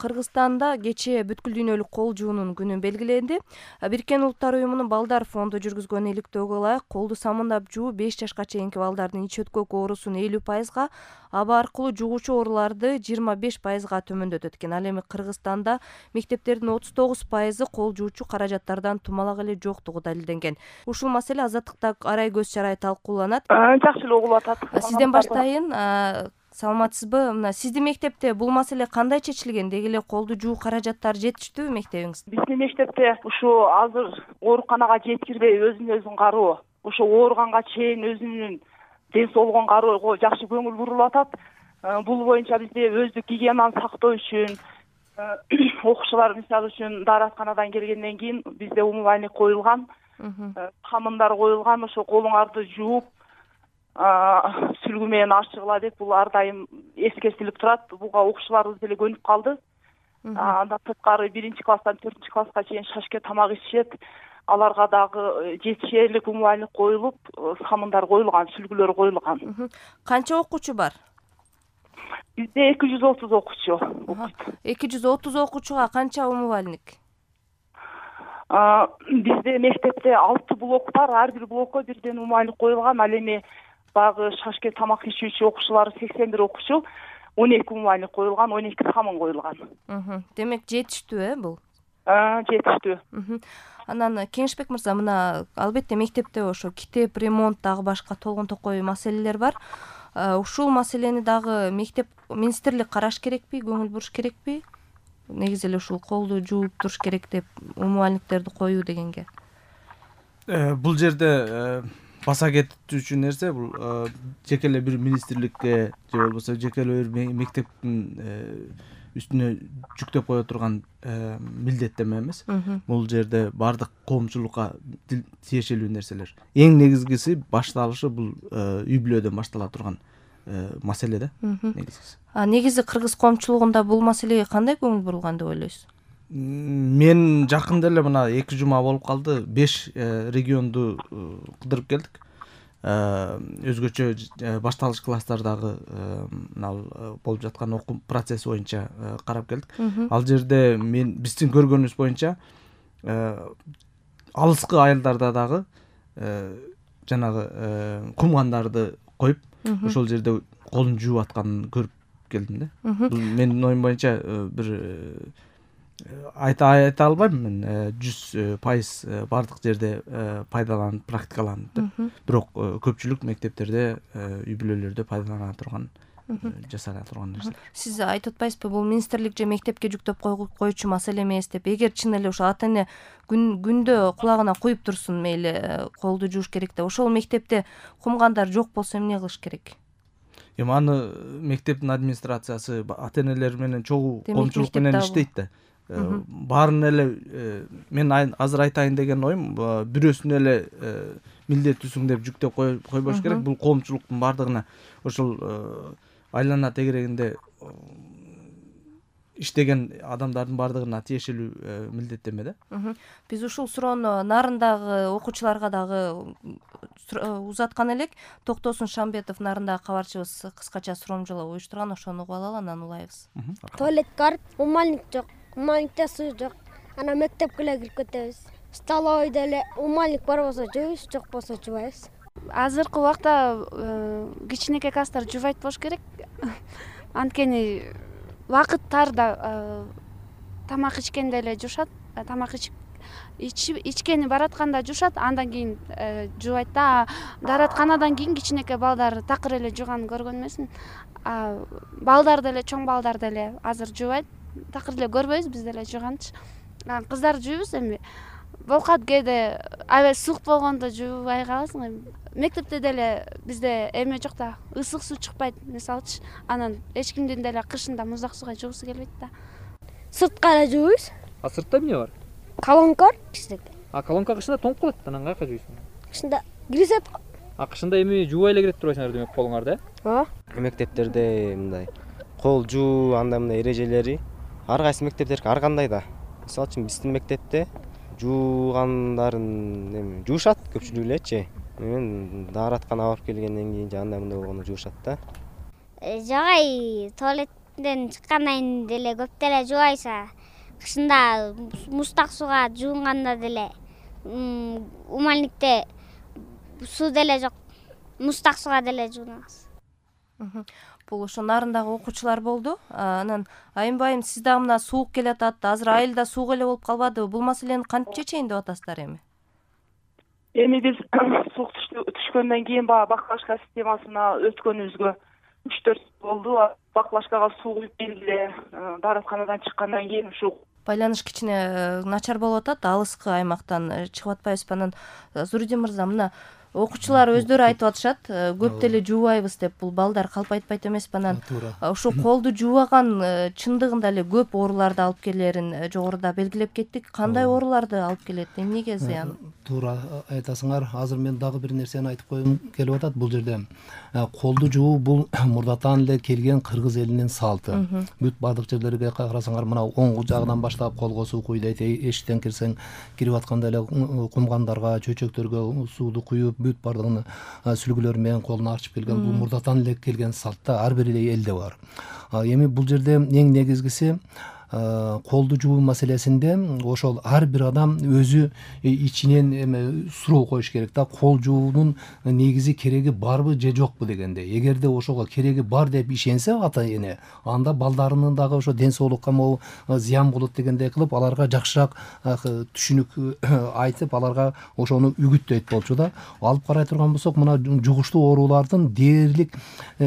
Кыргызстанда кечээ бүткүл дүйнөлүк кол жуунун күнү белгиленди. Бириккен Улуттар уюмунун балдар фонду жүргүзгөн иликтөөгө ылайык колду самындап жуу 5 жашка чейинки балдардын ич өткөк оорусун 50%, аба аркылуу жугуучу ооруларды 25%га төмөндөтөт экен. Ал эми Кыргызстанда мектептердин 39% кол жуучу каражаттардан тумалак эле жоктугу далилденген. Ушул маселе Азаттыкта арай көз чарай талкууланат. Жакшы эле угулуп атат. Сизден баштайын. Саламатсызбы? Мына сиздин мектепте бул маселе кандай чечилген? Деги эле колду жуу каражаттары жетиштүүбү мектебиңизде? Биздин мектепте ушу азыр ооруканага жеткирбей өзүн кароо, ошо ооруганга чейин өзүнүн ден соолугун кароого жакшы көңүл бурулуп атат. Бул боюнча бизде өздүк гигиенаны сактоо үчүн окуучулар мисалы үчүн дааратканадан келгенден кийин бизде умывальник коюлган, камындар коюлган, ошо колуңарды жууп сүлгү менен арчыгыла деп бул ар дайым эскертилип турат. Буга окуучуларыбыз деле көнүп калды. Андан сырткары 1-класстан 4-класска чейин шашке тамак ичишет. Аларга дагы жетишерлик умывальник коюлуп, самындар коюлган, сүлгүлөр коюлган. Канча окуучу бар? Бизде 230 окуучу. 230 окуучуга канча умывальник? Бизде мектепте 6 блок бар, ар бир блокко бирден умывальник коюлган. Ал эми багы шашке тамак ичүүчү окуучулар 81 окуучу, 12 умывальник коюлган, 12 самын коюлган. Демек жетиштүү бул? Жетиштүү. Анан Кеңешбек мырза, мына албетте мектепте ошо китеп, ремонт дагы башка толгон токой маселелер бар. Ушул маселени дагы мектеп министрлик караш керекпи, көңүл буруш керекпи? Негизи эле ушул колду жууп туруш керек деп умывальниктерди коюу дегенге. Бул жерде баса кетүүчү нерсе бул жеке эле бир министрликке же болбосо жеке эле бир мектептин үстүнө жүктөп кое турган милдеттеме эмес. Бул жерде бардык коомчулукка тиешелүү нерселер. Эң негизгиси башталышы бул үй бүлөдөн баштала турган маселе да. Негизгиси. Негизи кыргыз коомчулугунда бул маселеге кандай көңүл бурулган деп ойлойсуз? Мен жакында эле мына 2 жума болуп калды, 5 регионду кыдырып келдик. Өзгөчө башталыш класстардагы мына болуп жаткан окуу процесси боюнча карап келдик. Ал жерде биздин көргөнүбүз боюнча алыскы айылдарда дагы жанагы кумгандарды коюп ошол жерде колун жууп атканын көрүп келдим да. Бул менин оюм боюнча бир айта албайм мен 100% бардык жерде пайдаланып практикаланып деп. Бирок көпчүлүк мектептерде үй бүлөлөрдө пайдалана турган жасала турган нерсе. Сиз айтып атпайсызбы, бул министрлик же мектепке жүктөп коюучу маселе эмес деп? Эгер чын эле ошо ата эне күндө кулагына куюп турсун, мейли колду жууш керек деп, ошол мектепте кумгандар жок болсо эмне кылыш керек? Эми аны мектептин администрациясы ата энелер менен чогуу коомчулук менен иштейт да. Баарын эле мен азыр айтайын деген оюм, бирөөсүн эле милдеттүүсүң деп жүктөп койбош керек. Бул коомчулуктун бардыгына ошол айлана тегерегинде иштеген адамдардын бардыгына тиешелүү милдеттеме да. Биз ушул суроону Нарындагы окуучуларга дагы узаткан элек. Токтосун Шамбетов, Нарындагы кабарчыбыз, кыскача суром жолоо уюштурган, ошону угуп алалы, анан улайбыз. Туалетке барып, умывальник жок, умывальникте суу жок. Анан мектепке эле кирип кетебиз. Столовойдо эле умывальник бар болсо жууйбуз, жок болсо жуубайбыз. Азыркы убакта кичинекей класстар жуубайт болуш керек. Анткени вакыт тарда тамак ичкенде эле жуушат, тамак ичкени баратканда жуушат, андан кийин жуубайт да. Дааратканадан кийин кичинекей балдар такыр эле жууганын көргөн эмесмин. Балдар деле, чоң балдар деле азыр жуубайт, такыр эле көрбөйбүз биз деле жууганчы. Кыздар жуйбуз эми. Болкат кээде аябай суук болгондо жуубай каласың. Мектепте деле бизде эме жок да, ысык суу чыкпайт мисалчы. Анан эч кимдин деле кышында муздак сууга жугусу келбейт да. Сыртка эле жууйбуз. Сыртта эмне бар? Колонка бар кичинекей. Колонка кышында тоңуп калат, анан каяка жууйсуң? Кышында киргизет. Кышында эми жуубай эле кире турбайсыңар демек колуңарды, Мектептерде мындай кол жуу андай мындай эрежелери ар кайсы мектептерге ар кандай да. Мисалы үчүн биздин мектепте жуугандарын жуушат көпчүлүгү элечи. Мен дааратканага барып келгенден кийин андай мындай болгондо жуушат да. Жагай туалет мектептен чыккандан кийин деле көп деле жубайсың. Кышында муздак сууга жуунганда деле умальникте суу деле жок. Муздак сууга деле жуунабыз. Бул ошо нарындагы окуучулар болду. Анан айымбайым сиз дагы мына суук келатат, азыр айылда суук эле болуп калбадыбы? Бул маселени кантип чечейин деп атасыздар эми? Эми биз суук түшкөндөн кийин баягы баклажка системасына өткөнүбүзгө 3-4 болду. Баклажкага суу куюп келгиле, дааратканадан чыккандан кийин ушу Байланыш кичине начар болуп атат, алыскы аймактан чыгып атпайбызбы? Анан Зуридин мырза, мына окуучулар өздөрү айтып атышат, көп деле жуубайбыз деп. Бул балдар калп айтпайт эмеспи? Анан ушул колду жуубаган чындыгында эле көп ооруларды алып келерин жогоруда белгилеп кеттик. Кандай ооруларды алып келет? Эмнеге зыян? Туура айтасыңар. Азыр мен дагы бир нерсени айтып коюм келип атат. Бул жерде колду жуу бул мурдатан эле келген кыргыз элинин салты. Бүт бардык жерлерге карасаңар, мына оң жагынан баштап колго суу куйдайт, эшиктен кирсең, кирип атканда эле кумгандарга, чөчөктөргө сууду куюп, бүт бардыгын сүлгүлөр менен колун арчып келген. Бул мурдатан эле келген салтта ар бир элде бар. Эми бул жерде эң негизгиси колду жуу маселесинде ошол ар бир адам өзү ичинен эме суроо коюш керек да. Кол жуунун негизи кереги барбы же жокпу дегенде. Эгерде ошого кереги бар деп ишенсе ата эне, анда балдарынын дагы ошо ден соолукка могу зыян болот дегендей кылып, аларга жакшыраак түшүнүк айтып, аларга ошону үгүттөйт болчу да. Алып карай турган болсок, мына жугуштуу оорулардын дээрлик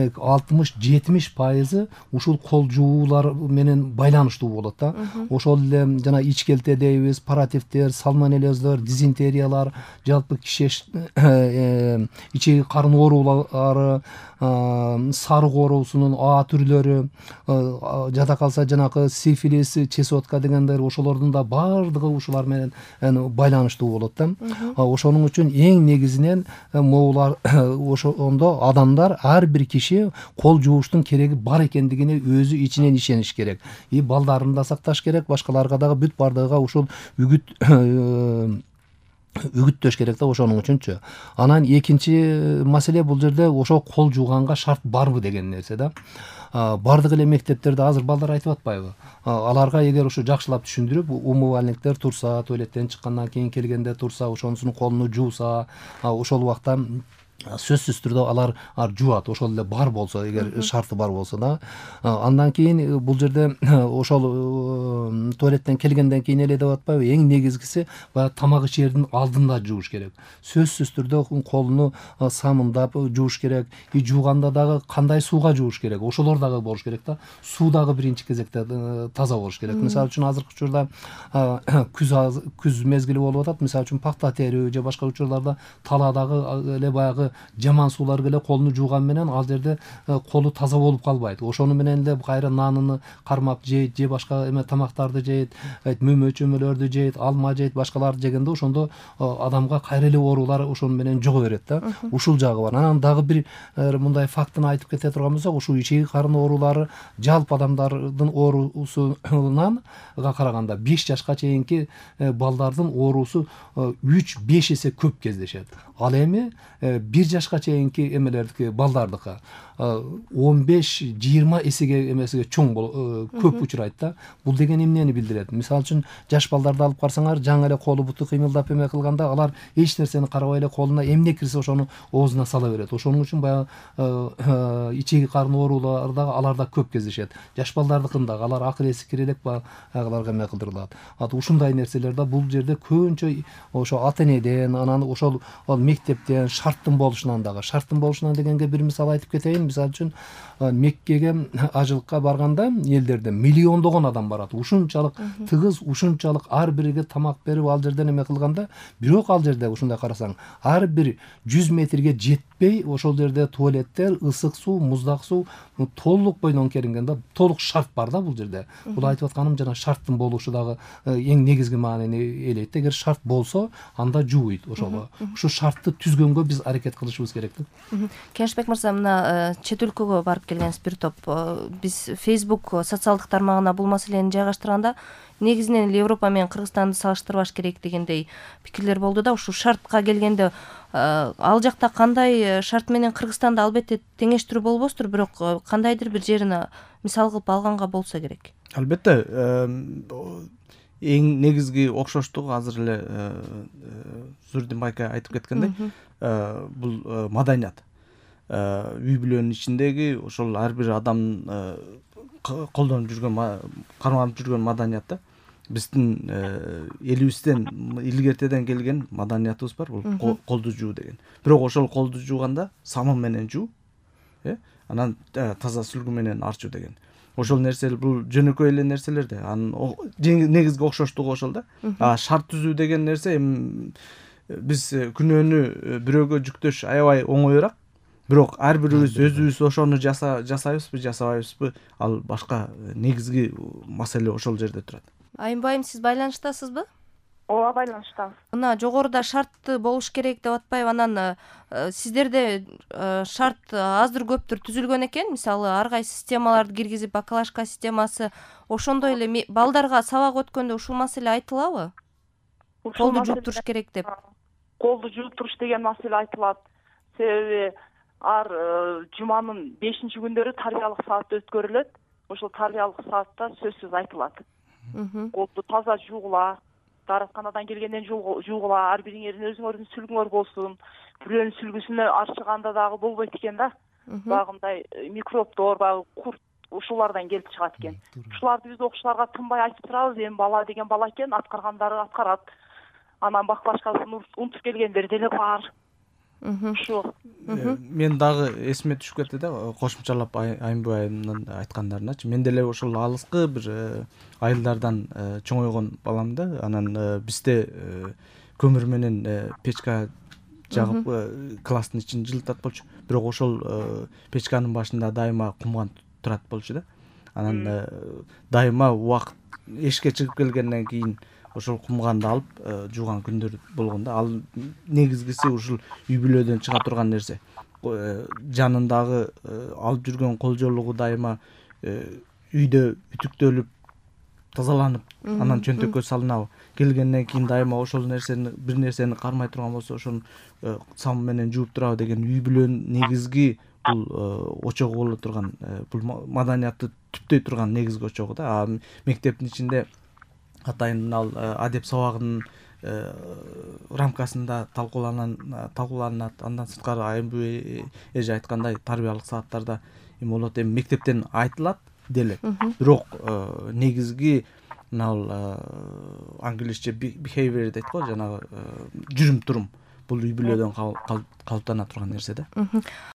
60-70% ушул кол жуулар менен байланыштуу болот да. Ошол эле жана ичкелте дейбиз, паратифтер, сальмонеллездөр, дизентериялар, жалпы кишеш ичеги карын оорулары, сарык оорусунун А түрлөрү, жада калса жанакы сифилис, чесотка дегендер, ошолордун да бардыгы ушулар менен байланыштуу болот да. Ошонун үчүн эң негизинен могулар ошондо адамдар, ар бир киши кол жууштун кереги бар экендигине өзү ичинен ишениш керек. И балдарын да сакташ керек, башкаларга дагы бүт бардыгыга ушул үгүттөш керек да, ошонун үчүнчү. Анан экинчи маселе бул жерде ошо кол жууганга шарт барбы деген нерсе да. Бардык эле мектептерде азыр балдар айтып атпайбы? Аларга эгер ушу жакшылап түшүндүрүп, умувальниктер турса, туалеттен чыккандан кийин келгенде турса, ошонусун колуну жууса, ошол убакта сөзсүз түрдө алар жуат, ошол эле бар болсо, эгер шарты бар болсо да. Андан кийин бул жерде ошол туалеттен келгенден кийин эле деп атпайбы, эң негизгиси баягы тамак ичердин алдында жууш керек. Сөзсүз түрдө колуну самындап жууш керек. И жууганда дагы кандай сууга жууш керек, ошолор дагы болуш керек да. Суу дагы биринчи кезекте таза болуш керек. Мисалы үчүн азыркы учурда күз мезгили болуп атат. Мисалы үчүн пакта терүү же башка учурларда таладагы эле баягы жаман суулар келе колуну жууган менен ал жерде колу таза болуп калбайт. Ошону менен эле кайра нанын кармап жейт, же башка эме тамактарды жейт, мөмө чөмөлөрдү жейт, алма жейт, башкаларды жегенде ошондо адамга кайра эле оорулар ошону менен жого берет да. Ушул жагы бар. Анан дагы бир мындай фактын айтып кете турган болсок, ушул ичеги карын оорулары жалпы адамдардын оорусунан караганда 5 жашка чейинки балдардын оорусу 3-5 эсе көп кездешет. Ал эми 1 жашка чейинки эмелердики балдардыкы 15-20 эсеге эмесиге чоң көп учурайт да. Бул деген эмнени билдирет? Мисалы үчүн жаш балдарды алып карсаңар, жаңы эле колу буту кыймылдап эме кылганда алар эч нерсени карабай эле колуна эмне кирсе ошону оозуна сала берет. Ошонун үчүн баягы ичеги карын оорулары дагы аларда көп кездешет. Жаш балдардыкында алар акыл эси кирелек аларга эме кылдырылат. Ушундай нерселерде бул жерде көбүнчө ошо ата энеден, анан ошол мектептен шарттын болушунан дегенге бир мисал айтып кетейин. Мисалы үчүн Меккеге ажылыкка барганда элдерде миллиондогон адам барат. Ушунчалык тыгыз, ушунчалык ар бириге тамак берип ал жерден эме кылганда, бирок ал жерде ушундай карасаң, ар бир 100 метрге жетпей ошол жерде туалеттер, ысык суу, муздак суу толук бойдон келингенде толук шарт бар да бул жерде. Бул айтып атканым жана шарттын болушу дагы эң негизги маанини ээлейт. Эгер шарт болсо, анда жууйт ошого. Ушу шартты түзгөнгө биз аракет кылышыбыз керек да. Кенешбек мырза, мына чет өлкөгө барып келгенсиз бир топ. Биз Facebook социалдык тармагына бул маселени жайгаштырганда салышканда негизинен эле Европа менен Кыргызстанды салыштырбаш керек дегендей пикирлер болду да. Ушул шартка келгенде ал жакта кандай шарт менен Кыргызстанды албетте теңештирүү болбостур, бирок кандайдыр бир жерин мисал кылып алганга болсо керек. Албетте эң негизги окшоштугу азыр эле Зурдин байка айтып кеткендей, бул маданият. Үй бүлөнүн ичиндеги ошол ар бир адамдын колдонуп жүргөн, карманып жүргөн маданият. Биздин элибизден илгертеден келген маданиятыбыз бар, бул колду жуу деген. Бирок ошол колду жууганда самын менен жуу, анан таза сүлгү менен арчуу деген. Ошол нерселер бул жөнөкөй эле нерселер да. Анын негизги окшоштугу ошол да. Шарт түзүү деген нерсе биз күнөөнү бирөөгө жүктөш аябай оңоюраак. Бирок ар бирибиз өзүбүз ошону жасайбызбы, жасабайбызбы, ал башка негизги маселе ошол жерде турат. Айымбайым, сиз байланыштасызбы? Ооба, байланыштабыз. Мына жогоруда шартты болуш керек деп атпайбы? Анан сиздерде шарт аздыр көптүр түзүлгөн экен. Мисалы ар кайсы системаларды киргизип, бакалашка системасы, ошондой эле балдарга сабак өткөндө ушул маселе айтылабы? Колду жууп туруш керек деп. Колду жууп туруш деген маселе айтылат. Себеби ар жуманын 5-күндөрү тарбиялык саат өткөрүлөт. Ошол тарбиялык саатта сөзсүз айтылат. Колду таза жуугула, даратканадан келгенден жуугула, ар бириңердин өзүңөрдүн сүлгүңөр болсун. Бирөөнүн сүлгүсүнө арчыганда дагы болбойт экен да. Багындай микробдор, багы курт ушулардан келип чыгат экен. Ушуларды биз окуучуларга тынбай айтып турабыз. Эми бала деген бала экен, аткаргандары аткарат. Анан бакалашкасын унутуп келгендер деле бар. Мен дагы эсиме түшүп кетти да, кошумчалап Айымбайымдын айткандарыначы. Мен деле ошол алыскы бир айылдардан чоңойгон балам да. Анан бизде көмүр менен печка жагып класстын ичин жылытат болчу. Бирок ошол печканын башында дайыма кумган турат болчу да. Анан дайыма убакыт эшикке чыгып келгенден кийин ошол кумганды алып жууган күндөр болгон да. Ал негизгиси ушул үй бүлөдөн чыга турган нерсе. Жанындагы алып жүргөн колжоолугу дайыма үйдө үтүктөлүп, тазаланып, анан чөнтөккө салынабы. Келгенден кийин дайыма ошол нерсени, бир нерсени кармай турган болсо, ошону самын менен жууп турабы деген үй бүлөнүн негизги бул очогу боло турган, бул маданиятты түптөй турган негизги очогу да. Мектептин ичинде атайын ал адеп сабагынын рамкасында талкууланат. Андан сырткары Айымбай эже айткандай тарбиялык сааттарда эми болот. Эми мектептен айтылат деле. Бирок негизги мына англисче behavior дейт го, жанагы жүрүм турум. Бул үй бүлөдөн калыптана турган нерсе да.